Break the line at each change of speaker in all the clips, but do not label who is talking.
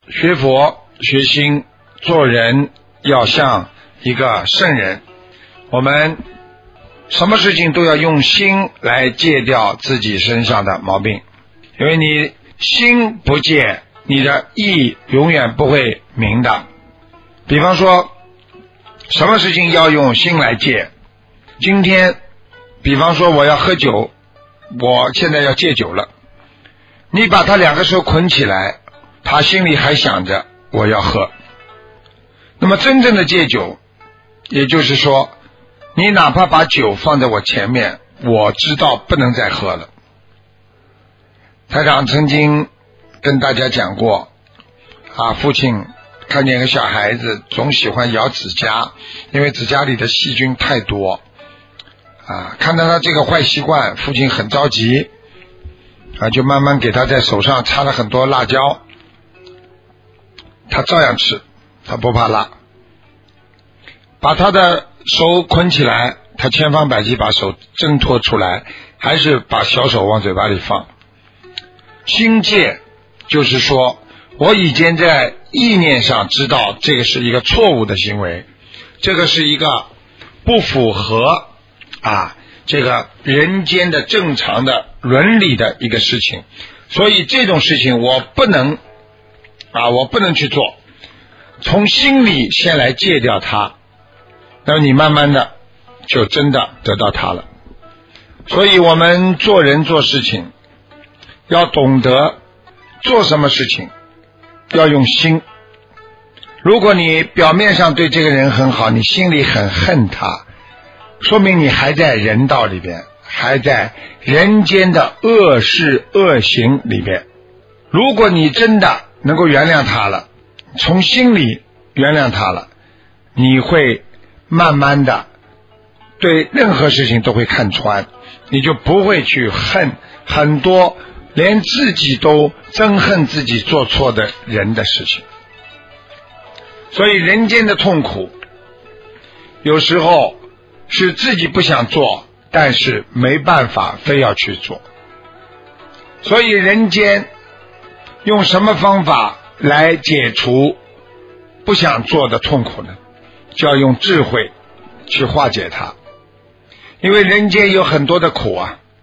学佛学心做人要像一个圣人，我们什么事情都要用心来戒掉自己身上的毛病，因为你心不戒，你的意永远不会明的。比方说什么事情要用心来戒，今天比方说我要喝酒，我现在要戒酒了，你把他两个手捆起来，他心里还想着我要喝。那么真正的戒酒，也就是说你哪怕把酒放在我前面，我知道不能再喝了。台长曾经跟大家讲过父亲看见一个小孩子总喜欢咬指甲，因为指甲里的细菌太多看到他这个坏习惯，父亲很着急就慢慢给他在手上擦了很多辣椒，他照样吃，他不怕辣。把他的手捆起来，他千方百计把手挣脱出来，还是把小手往嘴巴里放。心戒就是说我已经在意念上知道这个是一个错误的行为，这个是一个不符合这个人间的正常的伦理的一个事情，所以这种事情我不能去做，从心里先来戒掉它，那么你慢慢的就真的得到它了。所以我们做人做事情要懂得做什么事情要用心。如果你表面上对这个人很好，你心里很恨他，说明你还在人道里边，还在人间的恶事恶行里边。如果你真的能够原谅他了，从心里原谅他了，你会慢慢的对任何事情都会看穿，你就不会去恨很多连自己都憎恨自己做错的人的事情。所以人间的痛苦有时候是自己不想做，但是没办法非要去做。所以人间用什么方法来解除不想做的痛苦呢？就要用智慧去化解它。因为人间有很多的苦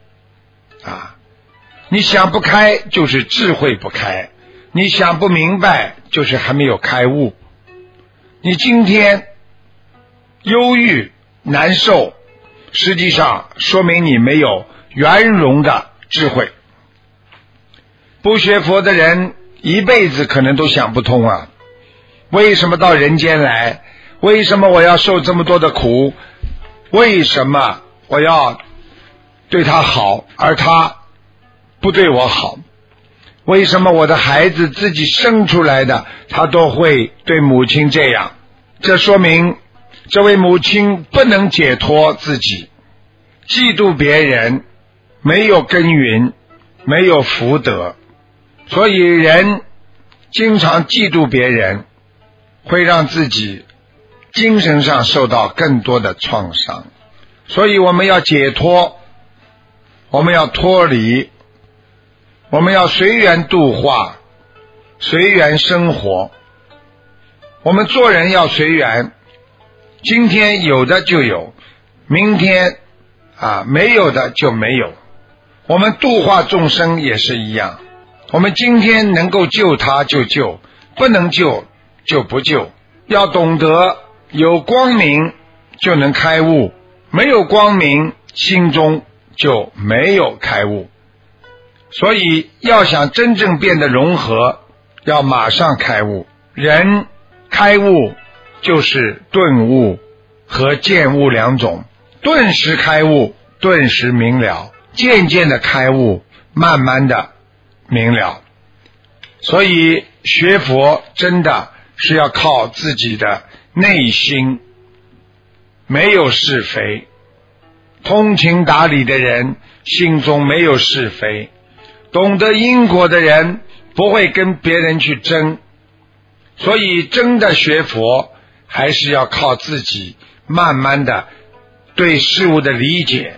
你想不开就是智慧不开，你想不明白就是还没有开悟。你今天忧郁难受，实际上说明你没有圆融的智慧。不学佛的人一辈子可能都想不通为什么到人间来，为什么我要受这么多的苦，为什么我要对他好而他不对我好，为什么我的孩子自己生出来的他都会对母亲这样。这说明这位母亲不能解脱自己，嫉妒别人，没有耕耘，没有福德。所以人经常嫉妒别人，会让自己精神上受到更多的创伤。所以我们要解脱，我们要脱离，我们要随缘度化，随缘生活。我们做人要随缘，今天有的就有，明天没有的就没有。我们度化众生也是一样，我们今天能够救他就救，不能救就不救。要懂得有光明就能开悟，没有光明心中就没有开悟。所以要想真正变得融合，要马上开悟。人开悟就是顿悟和渐悟两种，顿时开悟，顿时明了，渐渐的开悟，慢慢的明了。所以学佛真的是要靠自己的内心，没有是非，通情达理的人心中没有是非，懂得因果的人不会跟别人去争。所以真的学佛还是要靠自己慢慢的对事物的理解，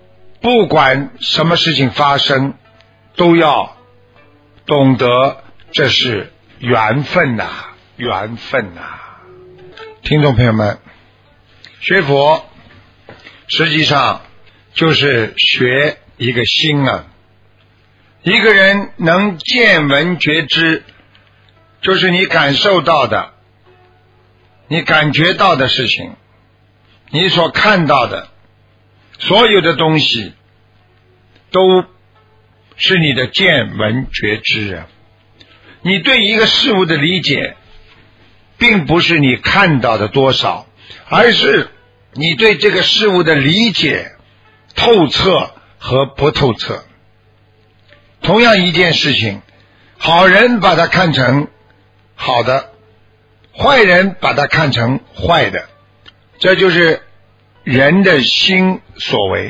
不管什么事情发生都要懂得这是缘分呐，缘分呐。听众朋友们，学佛实际上就是学一个心啊。一个人能见闻觉知，就是你感受到的，你感觉到的事情，你所看到的所有的东西都是你的见闻觉知啊。你对一个事物的理解并不是你看到的多少，而是你对这个事物的理解透彻和不透彻。同样一件事情，好人把它看成好的，坏人把它看成坏的，这就是人的心所为。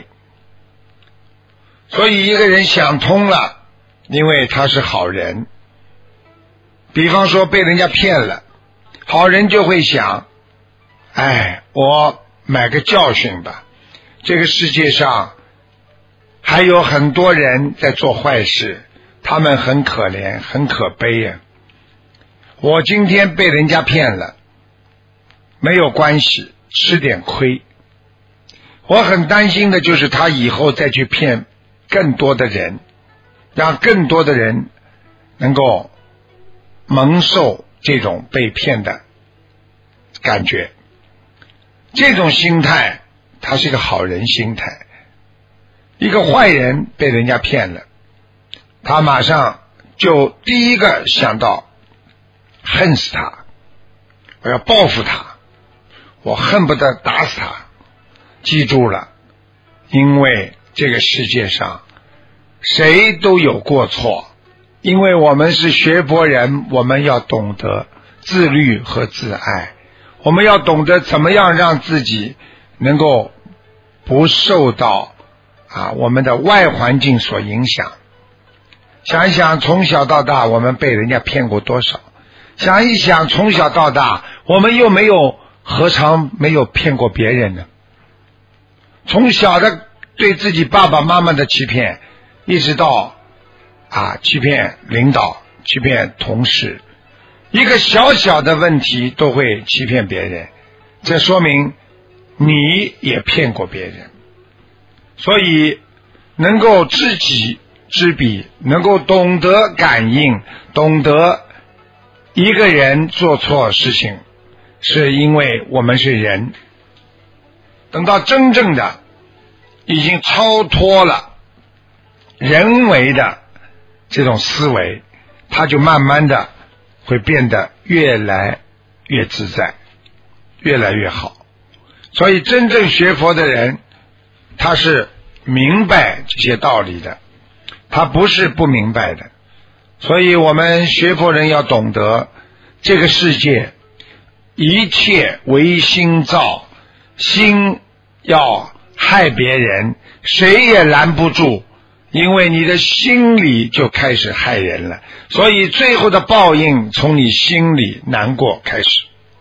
所以一个人想通了，因为他是好人，比方说被人家骗了，好人就会想，我买个教训吧，这个世界上还有很多人在做坏事，他们很可怜很可悲啊。我今天被人家骗了，没有关系，吃点亏。我很担心的就是他以后再去骗更多的人，让更多的人能够蒙受这种被骗的感觉。这种心态它是一个好人心态。一个坏人被人家骗了，他马上就第一个想到恨死他，我要报复他，我恨不得打死他。记住了，因为这个世界上谁都有过错，因为我们是学佛人，我们要懂得自律和自爱，我们要懂得怎么样让自己能够不受到我们的外环境所影响。想一想从小到大我们被人家骗过多少，想一想从小到大我们又何尝没有骗过别人呢？从小的对自己爸爸妈妈的欺骗，一直到欺骗领导，欺骗同事，一个小小的问题都会欺骗别人，这说明你也骗过别人。所以能够知己知彼，能够懂得感应，懂得一个人做错事情是因为我们是人。等到真正的已经超脱了人为的这种思维，他就慢慢的会变得越来越自在，越来越好。所以真正学佛的人，他是明白这些道理的，他不是不明白的。所以我们学佛人要懂得，这个世界一切唯心造，心要害别人，谁也拦不住，因为你的心里就开始害人了，所以最后的报应从你心里难过开始。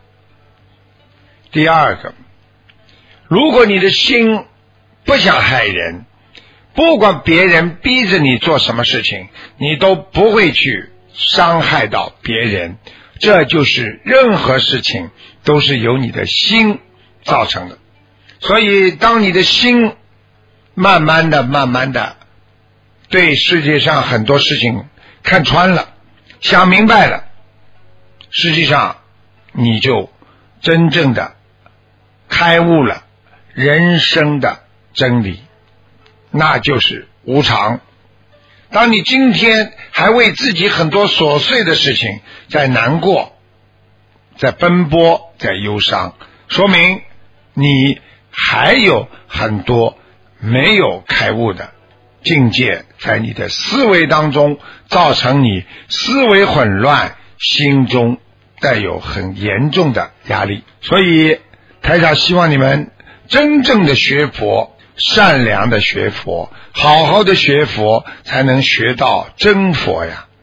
第二个，如果你的心不想害人，不管别人逼着你做什么事情，你都不会去伤害到别人，这就是任何事情都是由你的心造成的。所以当你的心慢慢的对世界上很多事情看穿了，想明白了，实际上你就真正的开悟了人生的真理，那就是无常。当你今天还为自己很多琐碎的事情在难过，在奔波，在忧伤，说明你还有很多没有开悟的境界在你的思维当中，造成你思维混乱，心中带有很严重的压力。所以台长希望你们真正的学佛，善良的学佛，好好的学佛，才能学到真佛呀。